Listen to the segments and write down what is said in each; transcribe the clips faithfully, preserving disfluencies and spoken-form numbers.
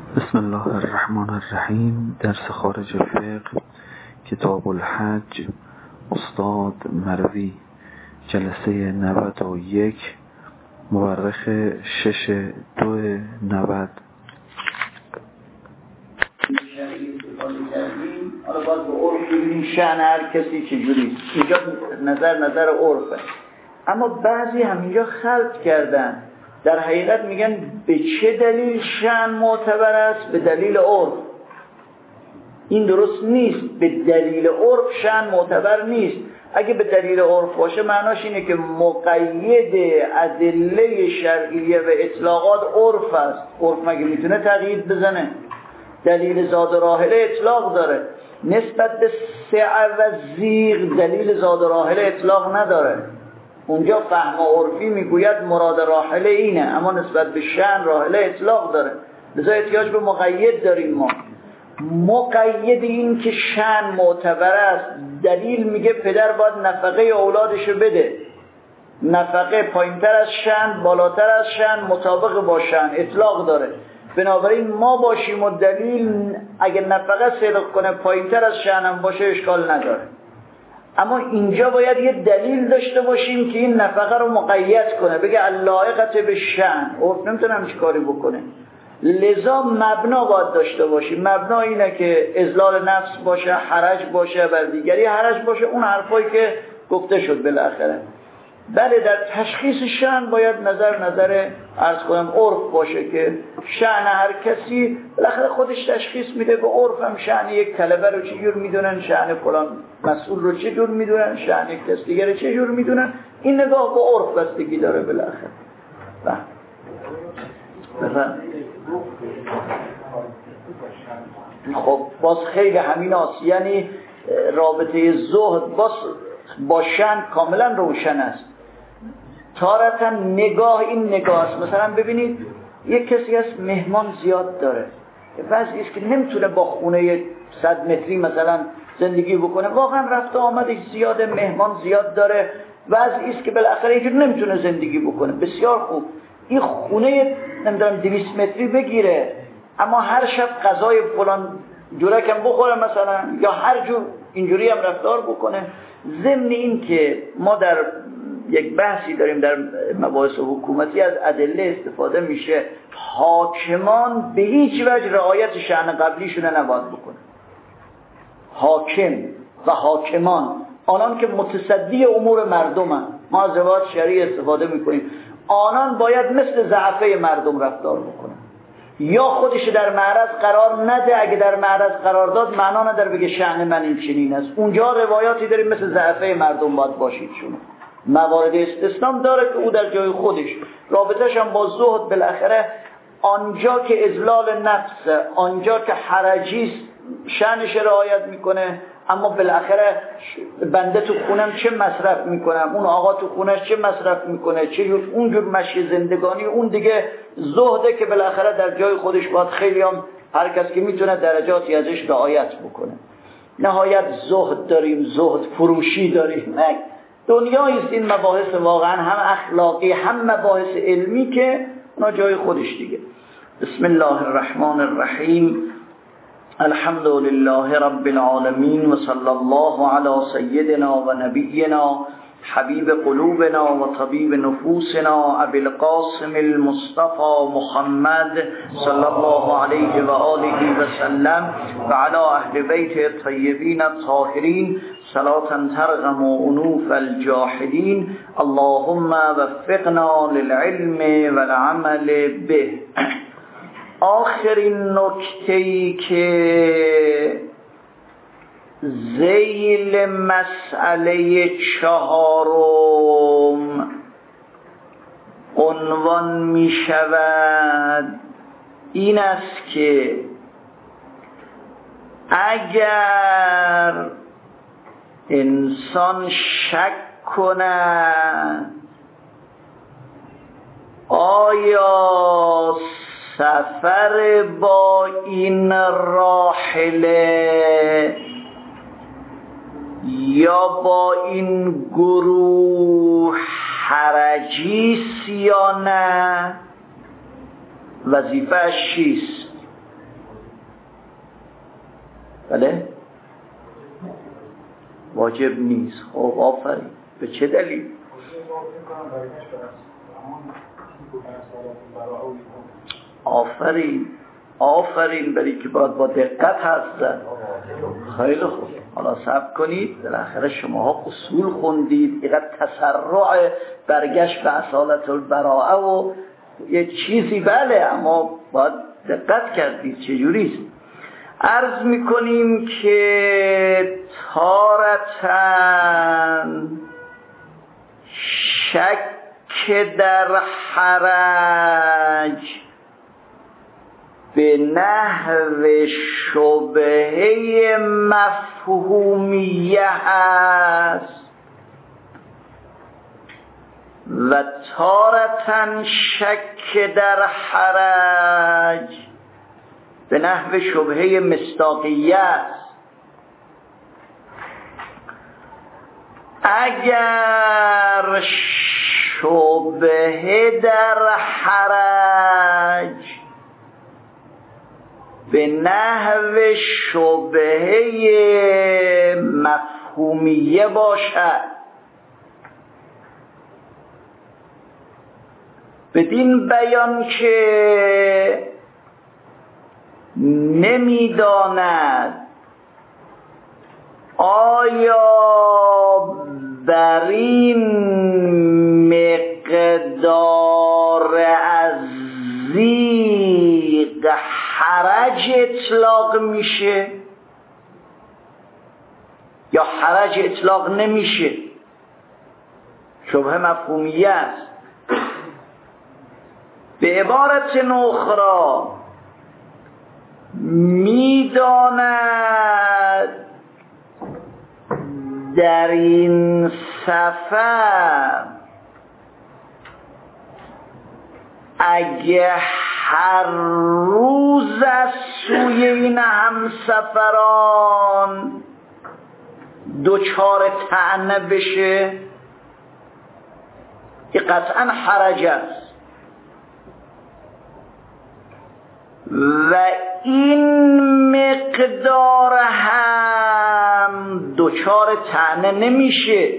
بسم الله الرحمن الرحیم. درس خارج فقه، کتاب الحج، استاد مروی، جلسه نود و یک، مورخ شش دو نود. حالا باید به عرف ببینیم شأن هر کسی چجوری. اینجا نظر نظر عرفه، اما بعضی همینجا خلط کردن. در حقیقت میگن به چه دلیل شأن معتبر است؟ به دلیل عرف. این درست نیست. به دلیل عرف شأن معتبر نیست. اگه به دلیل عرف باشه معناش اینه که مقید ادله شرعیه و اطلاقات عرف است. عرف مگه میتونه تقیید بزنه؟ دلیل زاد و راحله اطلاق داره. نسبت به سعه و زیغ دلیل زاد و راحله اطلاق نداره. اونجا فهم عرفی میگوید مراد راحله اینه، اما نسبت به شأن راحله اطلاق داره. لذا احتیاج به مقید داریم. ما مقید این که شأن معتبر است، دلیل میگه پدر باید نفقه اولادشو بده. نفقه پایینتر از شأن، بالاتر از شأن، مطابق با شأن اطلاق داره. بنابراین ما باشیم و دلیل اگه نفقه صدق کنه پایینتر از شأن هم باشه اشکال نداره. اما اینجا باید یه دلیل داشته باشیم که این نفقه رو مقید کنه، بگه اللایقت به شأن. عرف نمیتونه همچی کاری بکنه. لذا مبنا باید داشته باشیم. مبنا اینه که اذلال نفس باشه، حرج باشه، بر دیگری حرج باشه، اون حرفایی که گفته شد بالاخره. بله، در تشخیص شأن باید نظر نظر عرض کنم عرف باشه که شأن هر کسی بالاخره خودش تشخیص میده. به عرف هم شأن یک طلبه رو چجور میدونن، شأن فلان مسئول رو چجور میدونن، شأن یک کس دیگر رو چجور میدونن. این نگاه به عرف بستگی داره بالاخره. بفهم. خب باز خیلی همین است. یعنی رابطه زهد باز با شأن کاملا روشن است. تارتا نگاه این نگاه است. مثلا ببینید یک کسی هست مهمان زیاد داره، بعضی است که نمیتونه با خونه صد متری مثلا زندگی بکنه، واقعا رفت آمدش زیاده، مهمان زیاد داره. بعضی است که بالاخره اینجور نمیتونه زندگی بکنه. بسیار خوب، این خونه نمیدونم دویست متری بگیره، اما هر شب غذای فلان جورکم بخوره مثلا، یا هر جور اینجوری هم رفتار بکنه. ضمن این که ما در یک بحثی داریم در مباحث حکومتی، از ادله استفاده میشه حاکمان به هیچ وجه رعایت شأن قبلیشون نباید بکنه. حاکم و حاکمان، آنان که متصدی امور مردمن، ما از روایات شرعی استفاده میکنیم، آنان باید مثل ضعفه مردم رفتار بکنن. یا خودش در معرض قرار نده. اگه در معرض قرار داد معنا نداره بگه شأن من این چنین است. اونجا روایاتی داریم مثل ضعفه مردم باید باشید. شما موارد استثناء داره که او در جای خودش، رابطش هم با زهد بالاخره آنجا که اذلال نفس، آنجا که حرجی شأنش رعایت میکنه. اما بالاخره بنده تو خونم چه مصرف میکنم، اون آقا تو خونش چه مصرف میکنه، چه جور اونجور مشی زندگانی، اون دیگه زهده که بالاخره در جای خودش باید خیلی هم هر کس که میتونه درجاتی ازش رعایت بکنه. نهایت زهد داریم، زهد فروشی داریم. نه، دنیایی است این مباحث واقعا هم اخلاقی هم مباحث علمی که اونا جای خودش دیگه. بسم الله الرحمن الرحیم. الحمد لله رب العالمین و صلی الله علی سیدنا و نبینا حبیب قلوبنا و طبیب نفوسنا ابی القاسم المصطفى محمد صلی الله علیه و آله و سلم و علی اهل بیت الطیبین الطاهرین صلاة ترغم انوف الجاحدین. اللهم وفقنا للعلم والعمل به. آخرین نکته‌ای که ذیل مسئله چهارم عنوان می شود این است که اگر انسان شک کند آیا سفر با این راحله یا با این گروه حرجیست یا نه، وظیفه‌اش چیست؟ بله واجب نیست. خب آفرین. به چه دلیل؟ آفرین آفرین برای که باید با دقت حرف زد. خیلی خوب، حالا صبر کنید. بالاخره شماها اصول خوندید، اینقدر تسرع برگشت به اصالت البراءه و یه چیزی بله، اما باید دقت کردید چجوریست. عرض میکنیم که تارتن شک در حرج به نحو شبهه مفهومیه هست و تارتن شک در حرج به نحو شبهه مصداقیه است. اگر شبهه در حرج به نحو شبهه مفهومیه باشد، بدین بیان که نمیداند آیا بر این مقدار عزیق حرج اطلاق میشه یا حرج اطلاق نمیشه، شبهه مفهومیه است. به عبارت اخرى میداند در این سفر اگه هر روز از سوی این همسفران دوچار طعنه بشه، که قطعا حرج است و این مقدار هم دوچار طعنه نمیشه،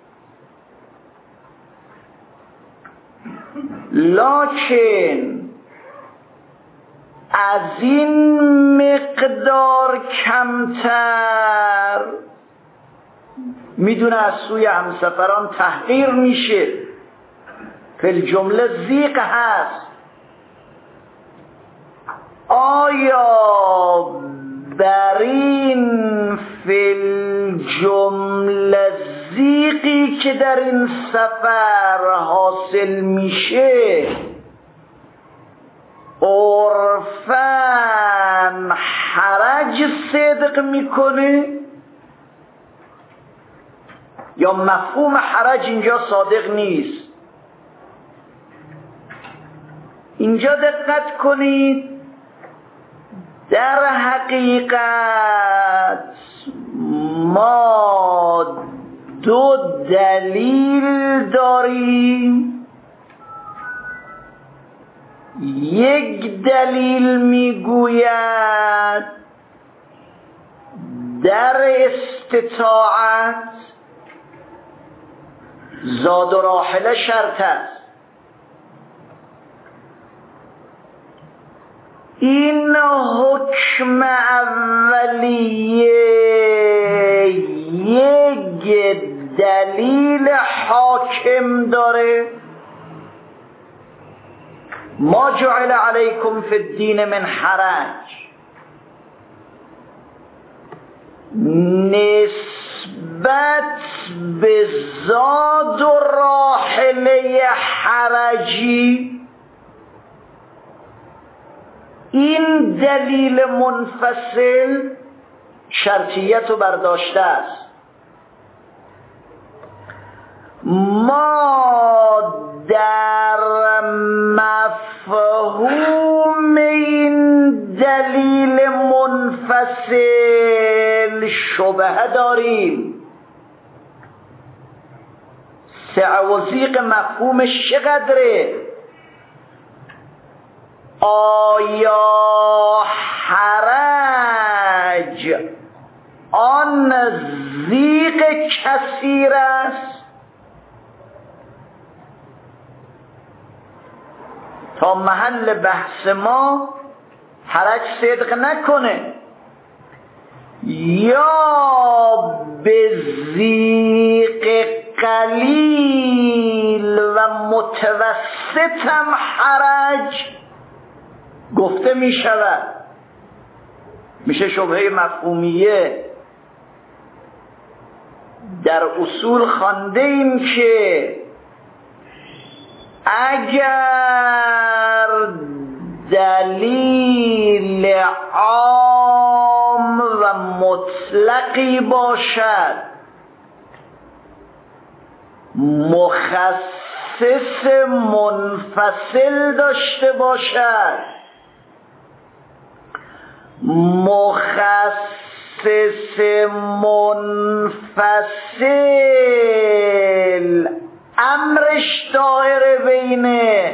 لکن از این مقدار کمتر میدونه از سوی همسفران تحقیر میشه، فی الجمله زیق هست. آیا بر این فی الجمله زیقی که در این سفر حاصل میشه عرفاً حرج صدق میکنه یا مفهوم حرج اینجا صادق نیست؟ اینجا دقت کنید، در حقیقت ما دو دلیل داریم. یک دلیل میگوید در استطاعت زاد و راحله شرط است. این حکم اولیه یک دلیل حاکم داره، ما جعل علیکم فی الدین من حرج، نسبت به زاد و راحله حرجی این دلیل منفصل شرطیت رو برداشته است. ما در مفهوم این دلیل منفصل شبهه داریم. سعه و ضیق مفهومش چقدره؟ آیا حرج آن ضیق کثیر است تا محل بحث ما حرج صدق نکنه، یا به ضیق قلیل و متوسطم حرج گفته می شود. میشه شبهه مفهومیه. در اصول خوانده ایم که اگر دلیل عام و مطلقی باشد مخصص منفصل داشته باشد، مخصص منفصل امرش دائره بین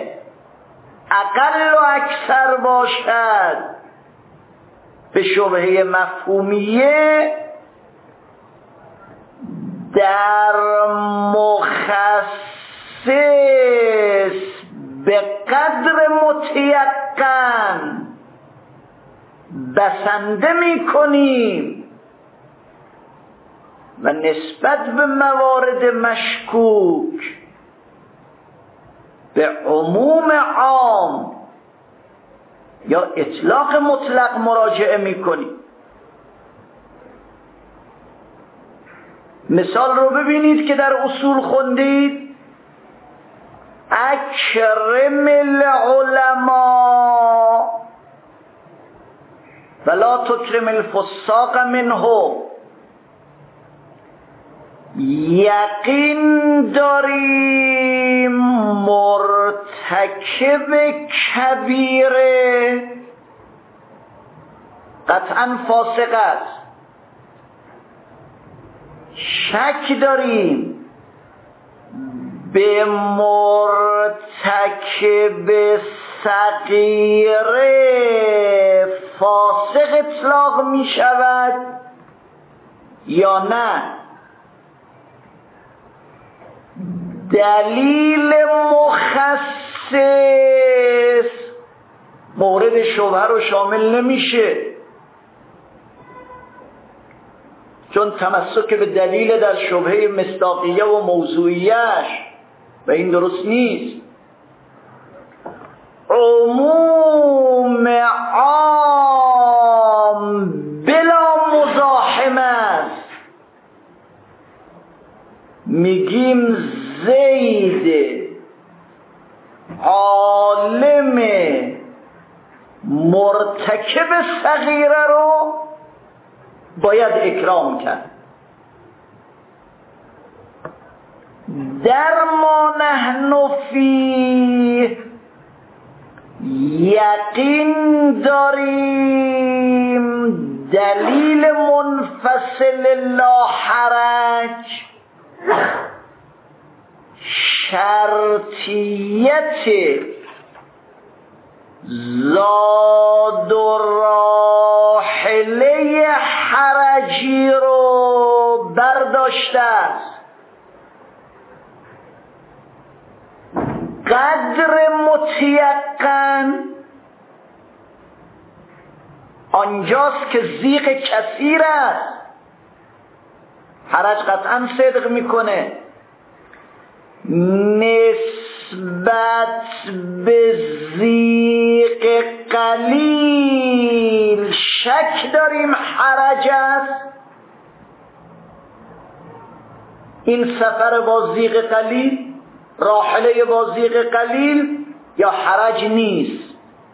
اقل و اکثر باشد، به شبهه مفهومیه در مخصص به قدر متیقن بسنده می کنیم و نسبت به موارد مشکوک به عموم عام یا اطلاق مطلق مراجعه می کنیم. مثال رو ببینید که در اصول خوندید: اکرم العلماء ولا تکرم الفساق منه. یقین داریم مرتکب کبیره قطعا فاسق است، شک داریم به مرتکب صغیره فاسق اطلاق می شود یا نه. دلیل مخصص مورد شبهه رو شامل نمیشه، چون تمسک به دلیل در شبهه مصداقیه و موضوعیش و این درست نیست. عموم عام بلا مزاحمه است. میگیم زید عالم مرتکب صغیره رو باید اکرام کرد. در ما نحن فیه یقین داریم دلیل منفصل لا حرج شرطیت زاد و راحله حرجی رو برداشته است. قدر متیقن آنجاست که ضیق کثیر است، حرج قطعا صدق میکنه. نسبت به ضیق قلیل شک داریم حرج است. این سفر با ضیق قلیل، راحله با ضیق قلیل یا حرج نیست.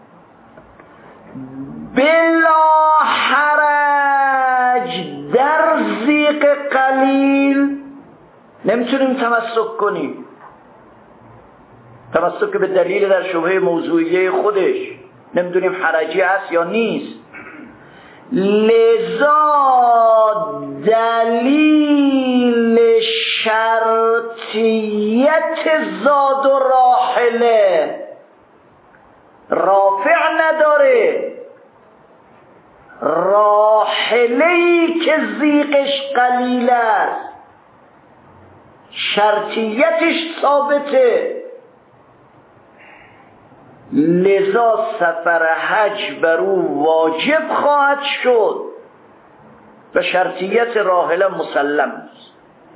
بلا حرج در ضیق قلیل نمیتونیم تمسک کنیم، تمسک به دلیل در شبهه موضوعیه خودش، نمیدونیم حرجی است یا نیست. لذا دلیل شرطیت زاد و راحله رافع نداره. رافع راحله‌ای که زیغش قلیل است، شرطیتش ثابته، لذا سفر حج بر او واجب خواهد شد و شرطیت راحله مسلم است.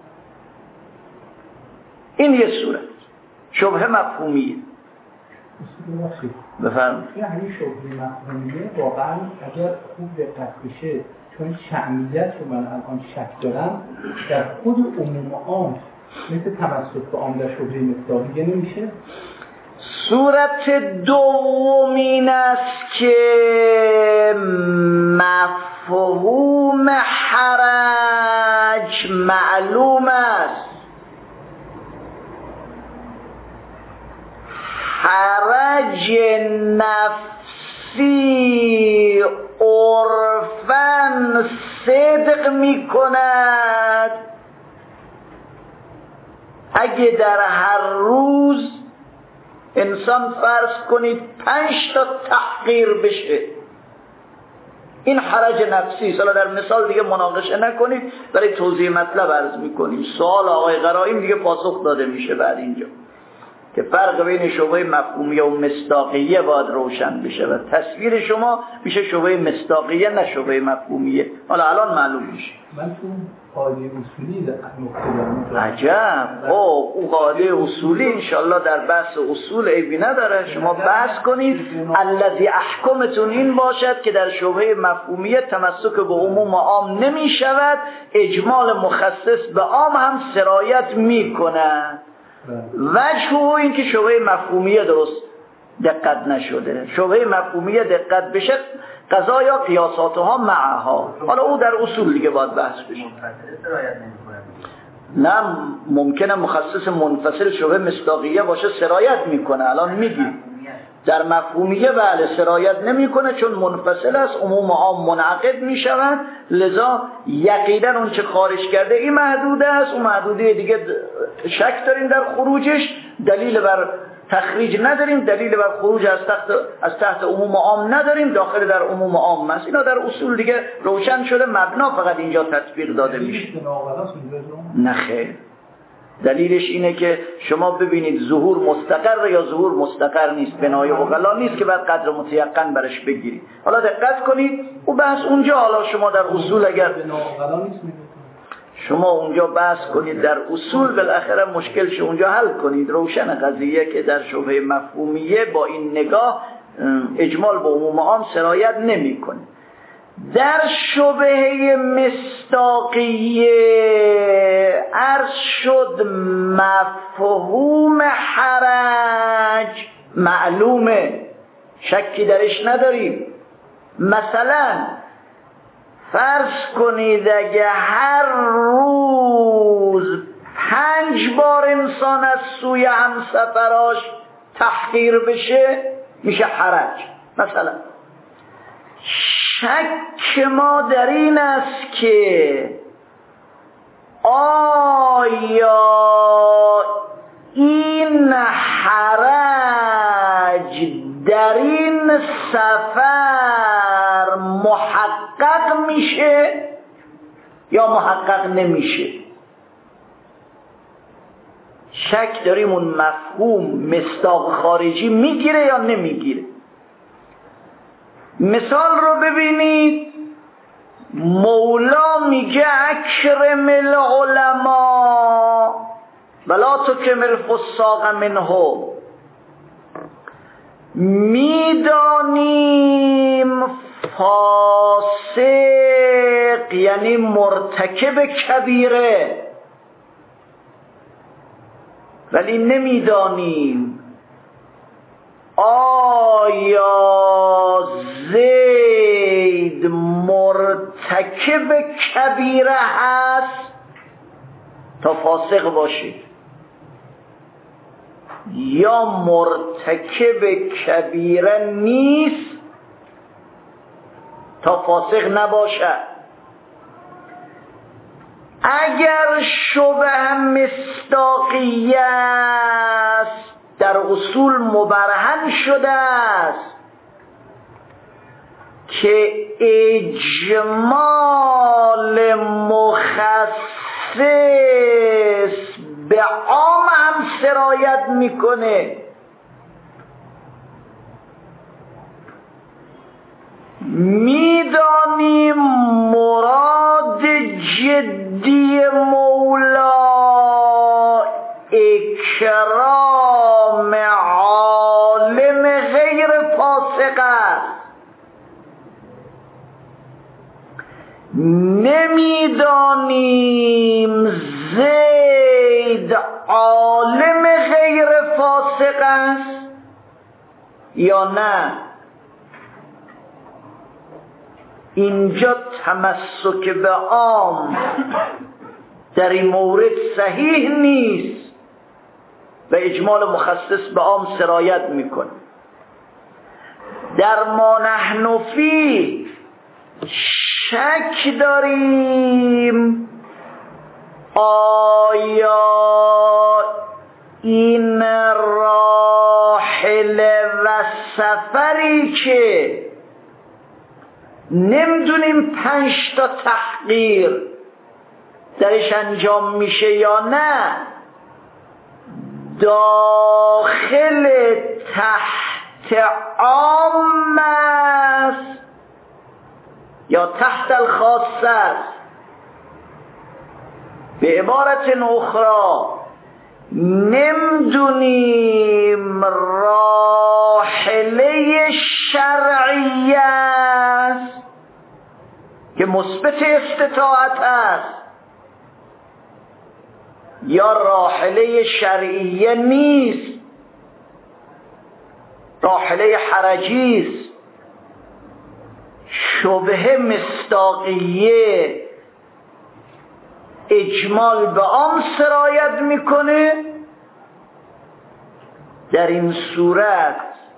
این یه صورت شبهه مفهومیه. بفرمایید. یعنی شبهه مفهومیه واقعا اگر خوب دقت بشه، چون شأنیت رو من الان شک دارم، در خود عموم عام مثل تمسک به عام در شبهه مصداقیه نمیشه؟ صورت دوم این است که مفهوم حرج معلوم است. حرج نفسی عرفاً صدق می کند اگه در هر روز انسان فرض کنید پنج تا تحقیر بشه، این حرج نفسی. حالا در مثال دیگه مناقشه نکنید، برای توضیح مطلب عرض میکنیم. سوال آقای قرائیم دیگه پاسخ داده میشه بعد اینجا که فرق بین شبهه مفهومیه و مصداقیه باید روشن بشه و تصویر شما میشه شبهه مصداقیه نه شبهه مفهومیه. حالا الان معلوم میشه. من تو قاعده اصولی نقطه عجب. او او قاعده اصولی انشالله در بحث اصول عیبی نداره، شما بحث کنید. الذی احکمتون این باشد که در شبهه مفهومیه تمسک به عموم عام نمی شود، اجمال مخصص به عام هم سرایت می کند. وجه او این که شبهه مفهومیه درست دقت نشده. شبهه مفهومیه دقت بشه قضایا قیاساتها معها. حالا او در اصول دیگه باید بحث بشه. نه ممکنه مخصص منفصل شبهه مصداقیه باشه سرایت میکنه. الان میگیم در مفهومیه بله سرایت نمیکنه چون منفصل است، عموم عام منعقد میشوند، لذا یقینا اون چه خارج کرده این محدوده است، اون محدوده دیگه شک داریم در خروجش، دلیل بر تخریج نداریم، دلیل بر خروج از تحت از تحت عموم عام نداریم، داخل در عموم عام است. اینا در اصول دیگه روشن شده، مبنا فقط اینجا تطبیق داده میشه. نه خیر، دلیلش اینه که شما ببینید ظهور مستقر یا ظهور مستقر نیست، بنای عقلا نیست که بعد قدر متیقن برش بگیرید. حالا دقت کنید او بحث اونجا، حالا شما در اصول اگر شما اونجا بحث کنید در اصول بالاخره مشکلش اونجا حل کنید. روشن قضیه که در شبهه مفهومیه با این نگاه اجمال به عموم عام سرایت نمی کنه. در شبهه مصداقیه عرض شد مفهوم حرج معلومه، شکی درش نداریم. مثلا فرض کنید اگه هر روز پنج بار انسان از سوی همسفراش تحقیر بشه میشه حرج. مثلا شک ما در این است که آیا این حرج در این سفر محقق میشه یا محقق نمیشه. شک داریم اون مفهوم مصداق خارجی میگیره یا نمیگیره. مثال رو ببینید، مولا میگه اکرم العلماء ولا تکرم الفساق منهم. میدانیم فاسق یعنی مرتکب کبیره، ولی نمیدانیم آیا زید مرتکب کبیره هست تا فاسق باشه یا مرتکب کبیره نیست تا فاسق نباشه. اگر شبه مصداقیه است در اصول مبرهن شده است که اجمال مخصص به عام هم سرایت میکنه. میدانیم مراد جدی مولا اکرام عالم غیر فاسق است. نمیدانیم زید عالم غیر فاسق است یا نه. اینجا تمسک به عام در این مورد صحیح نیست و اجمال مخصص به عام سرایت میکنه. در ما نحن فیه شک داریم آیا این راحله و سفری که نمیدونیم پنج تا تحقیر درش انجام میشه یا نه، داخل تحت عام است یا تحت الخاص است. به عبارت اخرى نمیدونیم راحله شرعیه است که مثبت استطاعت است یا راحله شرعیه نیست، راحله حرجی است. شبهه مصداقیه اجمال به عام سرایت میکنه. در این صورت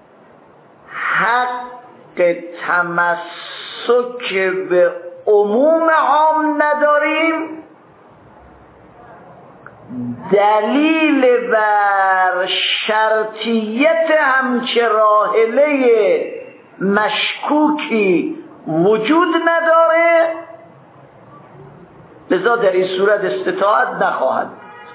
حق تمسک به عموم عام نداریم. دلیل بر شرطیت همچه راحله مشکوکی وجود نداره، لذا در این صورت استطاعت نخواهد.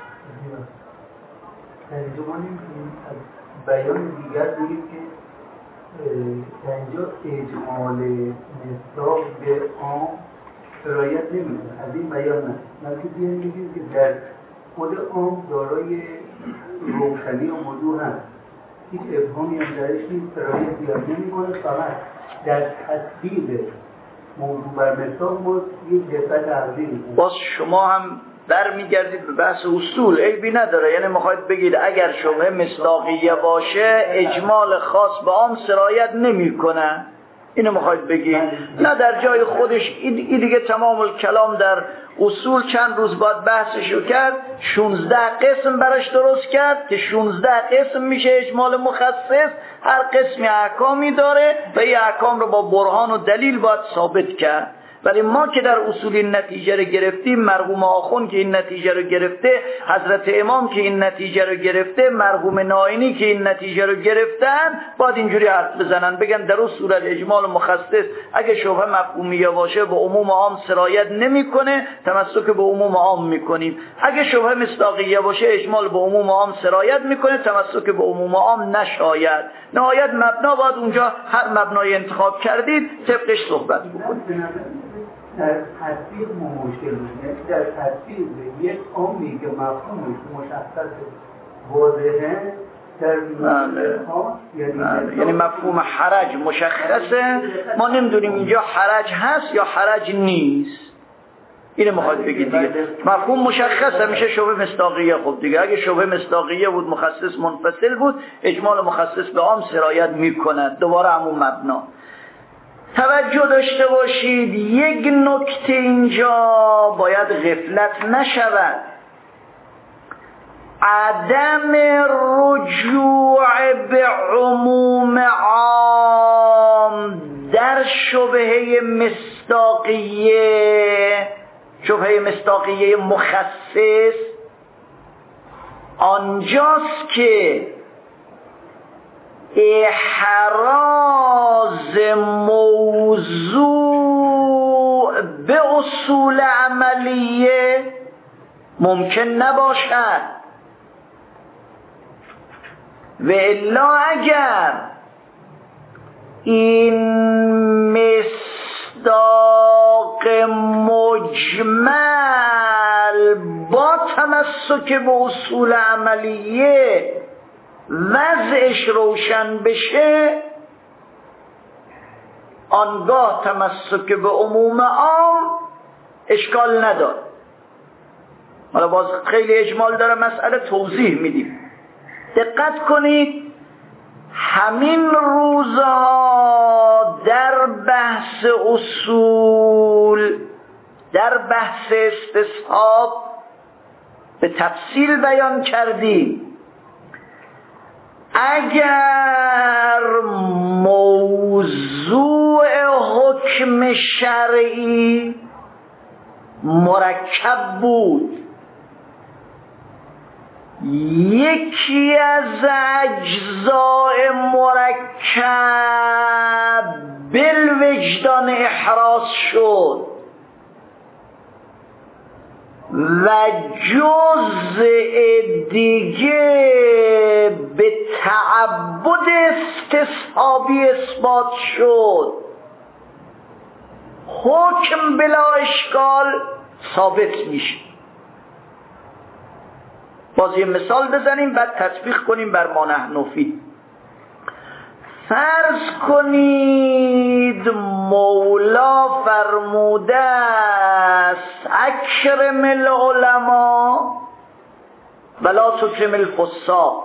بیان دیگر بگید که اینجا اجمال مصداق به عام سرایت نمی‌کنه. از این بیان نه. بلکه بیان بگید که در خود عام دارای روشنی و وضوح هست، هیچ ابهامی هم درش نیست، سرایت زیاد نمی‌کنه. فقط در تطبیق موضوع بر مصداق ما یک دقت عرضی می‌کنه. باز شما هم برمیگردید به بحث اصول، عیبی نداره. یعنی میخواید بگید اگر شبهه مصداقیه باشه اجمال خاص به عام سرایت نمیکنه، اینو میخواید بگید؟ نه، در جای خودش این دیگه تمام الکلام در اصول چند روز بعد بحثشو کرد، شانزده قسم براش درست کرد که شانزده قسم میشه اجمال مخصص. هر قسمی احکامی داره و این احکام رو با برهان و دلیل باید ثابت کرد. ولی ما که در اصول این نتیجه رو گرفتیم، مرحوم آخوند که این نتیجه رو گرفته، حضرت امام که این نتیجه رو گرفته، مرحوم ناینی که این نتیجه رو گرفتن، باید اینجوری حرف بزنن بگن در اون صورت اجمال مخصص اگه شبهه مفهومیه باشه به عموم عام سرایت نمیکنه، تمسک به عموم عام میکنیم. اگه شبهه مصداقیه باشه اجمال به عموم عام سرایت میکنه، تمسک به عموم عام نشاید. نهایت مبنا باید اونجا هر مبنای انتخاب کردید طبقش صحبت بکنید. در تطبیق ما مشکل میشه، در تطبیق یک عامی که مفهومش مشخص واضحه در ها، یعنی, یعنی مفهوم حرج مشخصه، ما نمیدونیم اینجا حرج هست یا حرج نیست. اینو میخواد بگید دیگه. مفهوم مشخصه، میشه شبهه مصداقیه. خب دیگه اگه شبهه مصداقیه بود، مخصص منفصل بود، اجمال مخصص به عام سرایت میکند. دوباره همون مبنا. توجه داشته باشید، یک نکته اینجا باید غفلت نشود. عدم رجوع به عموم عام در شبهه مصداقیه، شبهه مصداقیه مخصص، آنجاست که احراز موضوع به اصول عملیه ممکن نباشد و الا اگر این مصداق مجمل با تمسک به اصول عملیه وضعش روشن بشه، آنگاه تمسک به عموم عام اشکال نداره. حالا باز خیلی اجمال داره مسئله، توضیح میدیم. دقت کنید، همین روزها در بحث اصول، در بحث استصحاب به تفصیل بیان کردیم اگر موضوع حکم شرعی مرکب بود، یکی از اجزاء مرکب بالوجدان احراز شد و جزء دیگه به تعبد استصحابی اثبات شد، حکم بلا اشکال ثابت میشه. باز یه مثال بزنیم بعد تطبیق کنیم بر ما نحن فیه. فرض کنید مولا فرموده است اکرم العلماء ولا تکرم الفساق.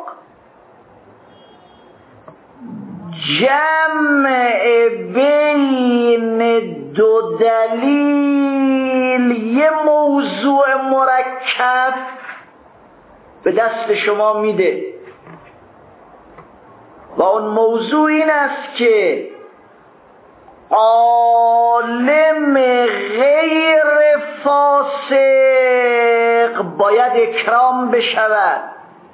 جمع بین دو دلیل یه موضوع مرکب به دست شما میده و اون موضوع این است که عالم غیر فاسق باید اکرام بشود.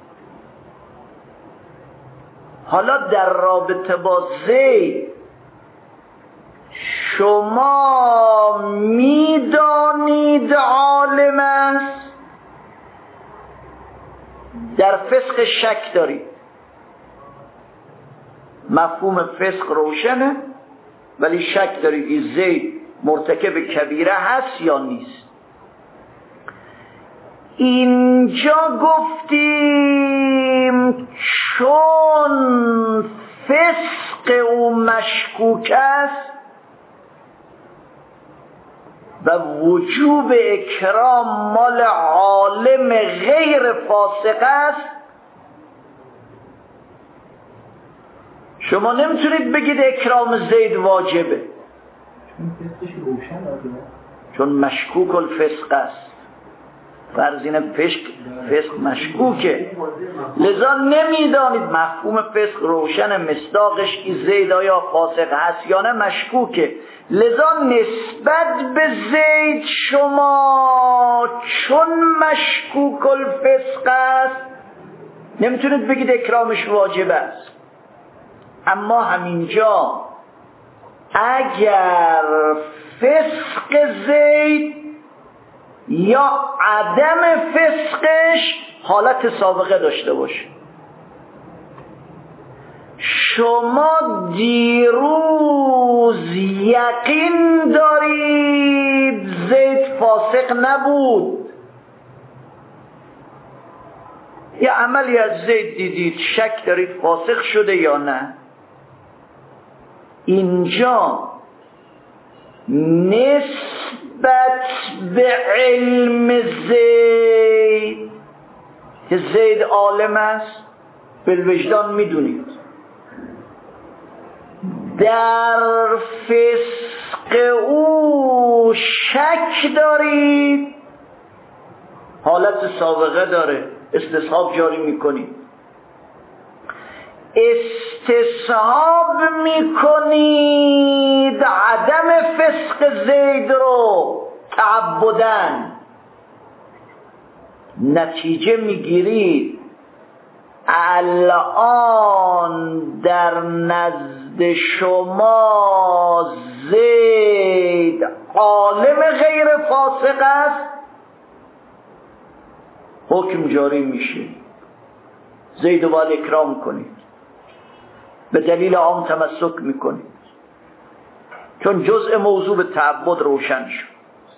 حالا در رابطه با زید شما میدانید عالم است، در فسق شک دارید، مفهوم فسق روشنه ولی شک دارید این زید مرتکب کبیره هست یا نیست. اینجا گفتیم چون فسق او مشکوک است و وجوب اکرام مال عالم غیر فاسق است، شما نمیتونید بگید اکرام زید واجبه چون مشکوک الفسق است. فرضین فسق فسق مشکوکه، لذا نمیدانید مفهوم فسق روشن، مصداقش که زید آیا فاسق هست یا نه مشکوکه. لذا نسبت به زید شما چون مشکوک الفسق است نمیتونید بگید اکرامش واجب است. اما همینجا اگر فسق زید یا عدم فسقش حالت سابقه داشته باشه، شما دیروز یقین دارید زید فاسق نبود، یا عملی از زید دیدید شک دارید فاسق شده یا نه، اینجا نسبت به علم زید که زید عالم است بالوجدان میدونید، در فسق او شک دارید، حالت سابقه داره، استصحاب جاری میکنید. استصحاب میکنید عدم فسق زید رو تعبدن، نتیجه میگیرید الان در نزد شما زید عالم غیر فاسق است، حکم جاری میشه، زید رو باید اکرام کنید، به دلیل عام تمسک میکنید، چون جزء موضوع به تعبد روشن شد.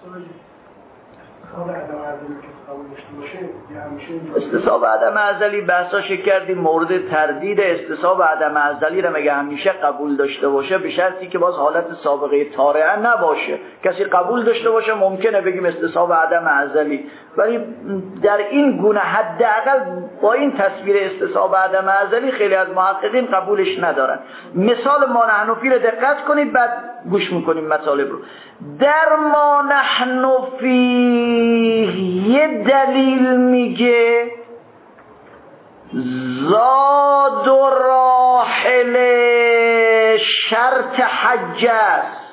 استصحاب عدم ازلی بحثاش کردیم، مورد تردید استصحاب عدم ازلی رو مگه همیشه قبول داشته باشه، به شرطی که باز حالت سابقه طارئه نباشه. کسی قبول داشته باشه ممکنه بگیم استصحاب عدم ازلی، ولی در این گونه حداقل با این تصویر استصحاب عدم ازلی خیلی از محققین قبولش ندارن. مثال ما نحن فی رو دقت کنید، بعد گوش میکنیم مطالب رو. در ما نحن فی یه دلیل میگه زاد و راحل شرط حج است.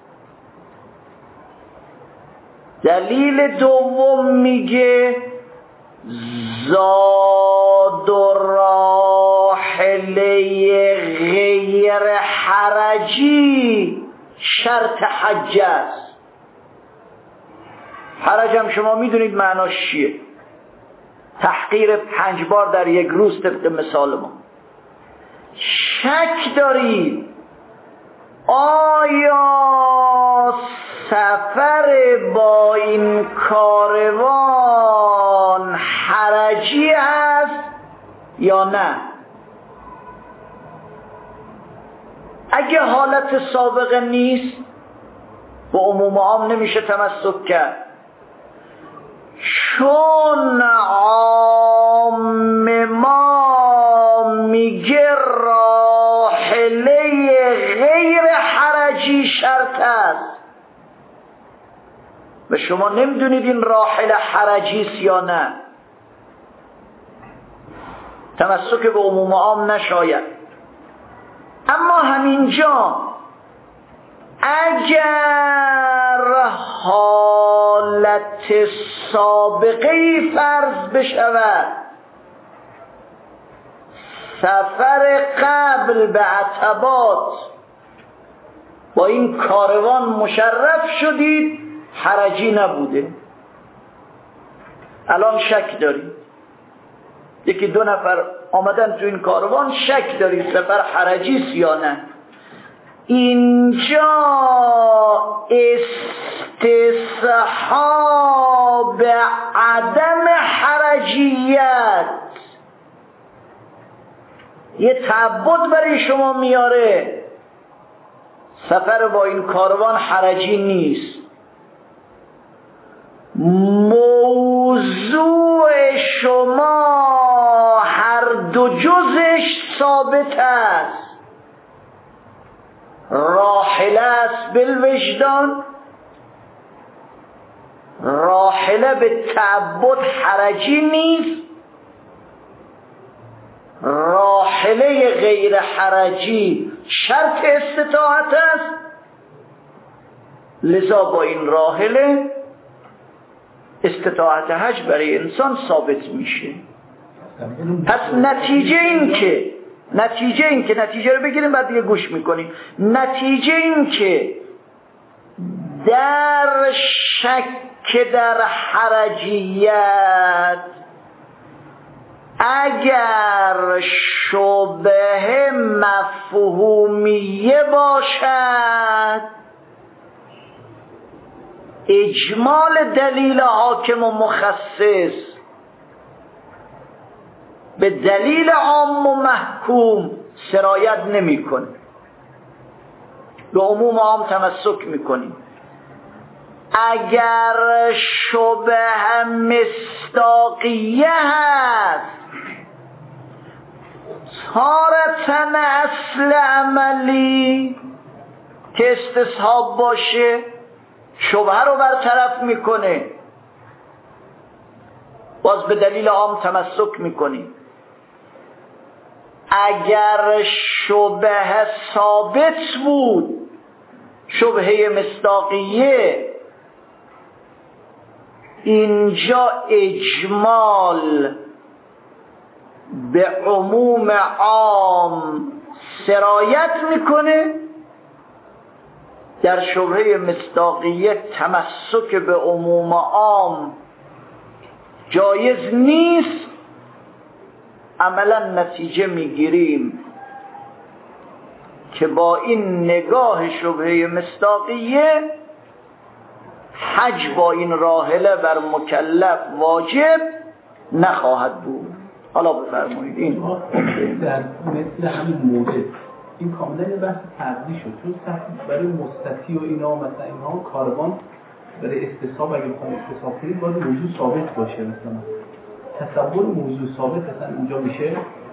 دلیل دوم میگه زاد و راحله غیر حرجی شرط حج است. حرج هم شما میدونید معناش چیه، تحقیر پنج بار در یک روز طبق مثال ما. شک دارید آیا سفر با این کاروان حرجی است یا نه؟ اگه حالت سابقه نیست با عموم عام نمیشه تمسک کرد، چون عام ما میگه راحله غیر حرجی شرط است و شما نمیدونید این راحله حرجی است یا نه، تمسک به عموم عام نشاید. اما همینجا اگر حالت سابقه فرض بشود، سفر قبل به عتبات با این کاروان مشرف شدید حرجی نبوده، الان شک دارید، یکی دو نفر آمدن تو این کاروان، شک دارید سفر حرجی است یا نه. اینجا استصحاب عدم حرجیت یه تعبد برای شما میاره، سفر با این کاروان حرجی نیست. موضوع شما هر دو جزش ثابت است، راحله است بالوجدان، راحله به تعبد حرجی نیست، راحله غیر حرجی شرط استطاعت است، لذا با این راحله استطاعت حج برای انسان ثابت میشه. پس نتیجه این که نتیجه این که نتیجه رو بگیریم بعد دیگه گوش میکنیم. نتیجه این که در شک در حرجیت اگر شبه مفهومیه باشد، اجمال دلیل حاکم و مخصص به دلیل عام و محکوم سرایت نمی کنه، به عموم عام تمسک می کنیم. اگر شبه مصداقیه هست، تارتن اصل عملی که استصحاب باشه شبهه رو برطرف میکنه، باز به دلیل عام تمسک میکنیم. اگر شبهه ثابت بود، شبهه مصداقیه، اینجا اجمال به عموم عام سرایت میکنه، در شبهه مصداقیه تمسک به عموم عام جایز نیست، عملا نتیجه میگیریم که با این نگاه شبهه مصداقیه حج با این راحله بر مکلف واجب نخواهد بود. حالا بفرمایید. این در مثل همین موجب این کاملا یه بحث تقضی شد، چون برای مستطیع و اینا مثلا اینها کاروان برای استصحاب اگه بخوام استصحاب کنید باید موضوع ثابت باشه. مثلا تصور موضوع ثابت اصلا اینجا میشه؟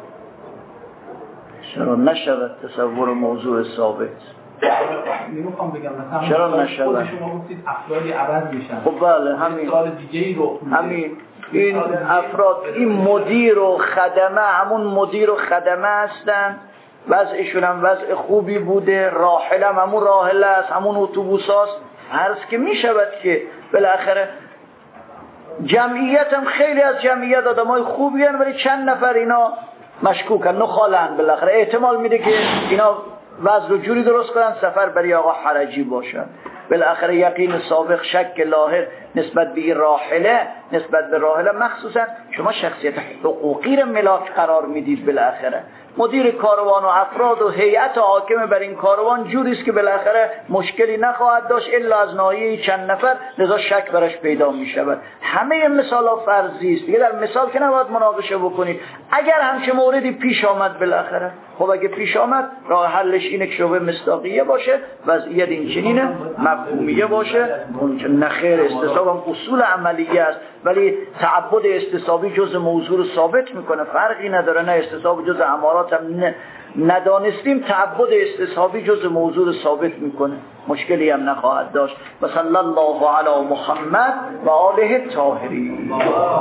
چرا نشود تصور موضوع ثابت؟ نمیخوام بگم مثلا چرا نشود؟ خود شما گفتید افرادی عوض میشن. خب بله همین سال دیگه ای رو همین این افراد، این مدیر و خدمه همون مدیر و خدمه هستن، وضعشون هم وضع خوبی بوده، راحل هم همون راحل است، همون اتوبوس هست، عرض که می شود که بالاخره جمعیت هم خیلی از جمعیت آدم های خوبی هستن، ولی چند نفر اینا مشکوکن، نخالن، بالاخره احتمال میده که اینا وضع رو جوری درست کنن سفر برای آقا حرجی باشن. بالاخره یقین سابق شک لاحق نسبت به راحله، نسبت به راحله مخصوصا شما شخصیت حقوقی رو ملاک قرار میدید. بالاخره مدیر کاروان و افراد و هیئت حاکم بر این کاروان جوری است که بالاخره مشکلی نخواهد داشت الا از ناحیه چند نفر، لذا شک برش پیدا می شود. همه مثالا فرضی است دیگه، در مثال که نباید مناقشه بکنید. اگر همچه موردی پیش آمد بالاخره، خب اگه پیش آمد راه حلش اینه که شبهه مصداقیه باشه، وضعیت این چنینه، مفهومیه باشه، نخیر استصحاب هم اصول عملیه است، ولی تعبد استصحابی جز موضوع رو ثابت میکنه، فرقی نداره. نه استصحاب جز امارات هم ندانستیم، تعبد استصحابی جز موضوع رو ثابت میکنه، مشکلی هم نخواهد داشت. و صلی الله علی محمد و آله الطاهرین.